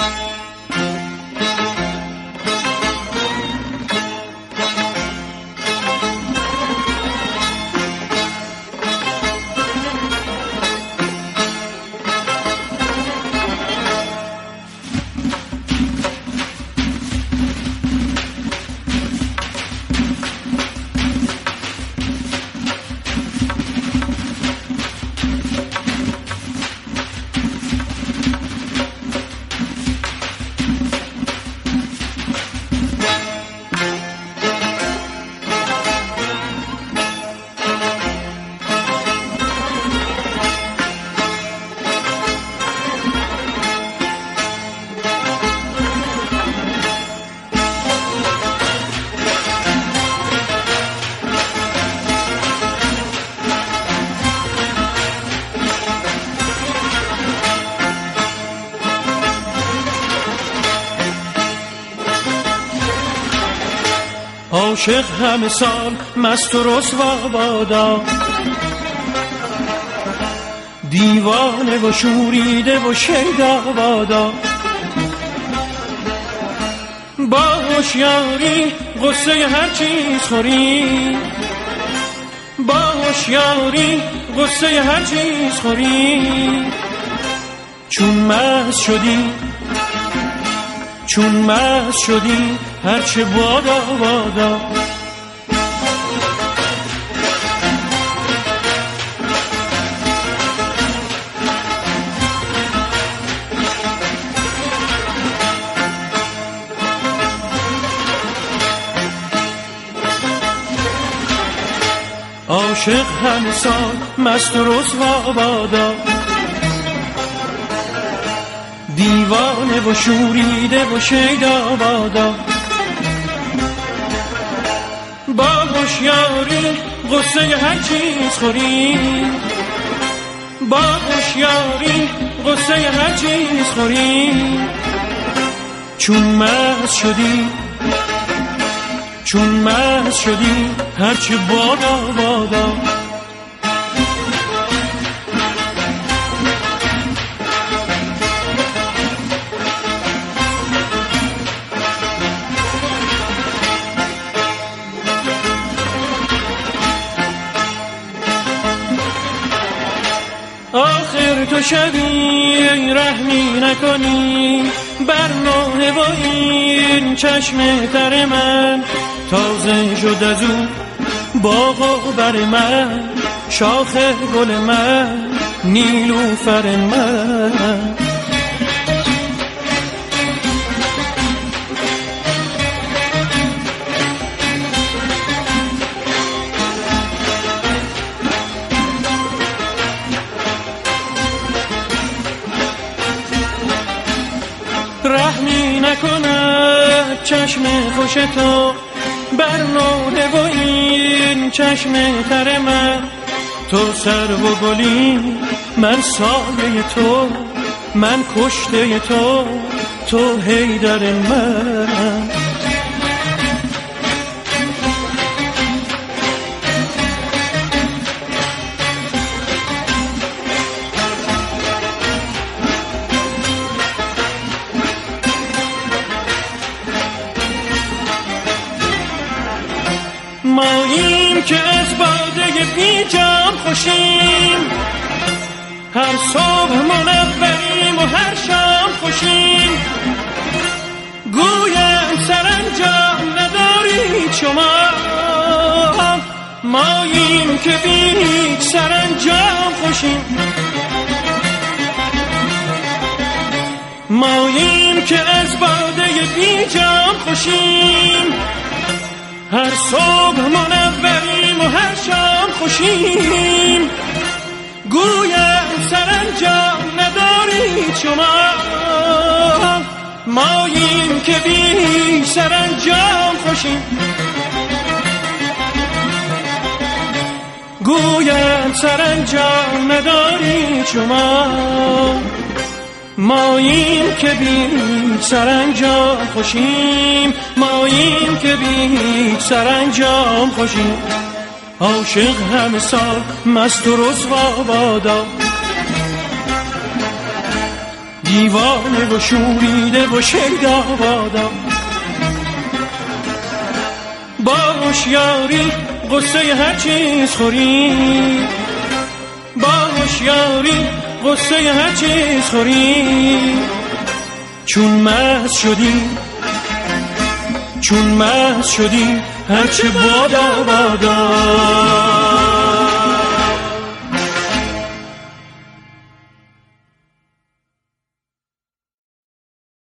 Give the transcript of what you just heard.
عاشق همه سال مست و رسوا بادا، دیوانه و شوریده و شیدا بادا. با هوشیاری غصه هر چیز خوری، با هوشیاری غصه هر چیز خوری. چون مست شدی هرچه بادا بادا. عاشق همه سال مست و رسوا بادا، دیوانه و شوریده و شیدا بادا. با هوشیاری غصه هر چیز خوری، با هوشیاری غصه هر چیز خوری. چون مست شدی هرچه بادا بادا. آخر تو شبی رحمی نکنی بر نوحه و این چشم تر من. تازه شد از اون باغ و بر من، شاخ گل من، نیلوفر من. رحمی نکند چشم خوش تو بر نوحه و این چشم تر من. تو سرو و گلی، من سایه تو، من کشته تو، تو حیدر من. ماییم که از باده بی جام خوشیم، هر صبح منوریم و هر شام خوشیم. گویم سرانجام ندارید شما، ماییم که بی سرانجام خوشیم. ماییم که از باده بی جام خوشیم، هر صبح منوریم و هر شام خوشیم. گویم سرانجام ندارید شما، ماییم که بی سرانجام خوشیم. گویم سرانجام ندارید شما، ماییم که بی سرانجام خوشیم. ماییم که بی سرانجام خوشیم. عاشق همه سال مست و رسوا بادا، دیوانه و شوریده و شیدابادا. با هوشیاری قصه هر چیز خوری، با هوشیاری قصه هر چیز خوری. چون مست شدی هرچه بادا بادا.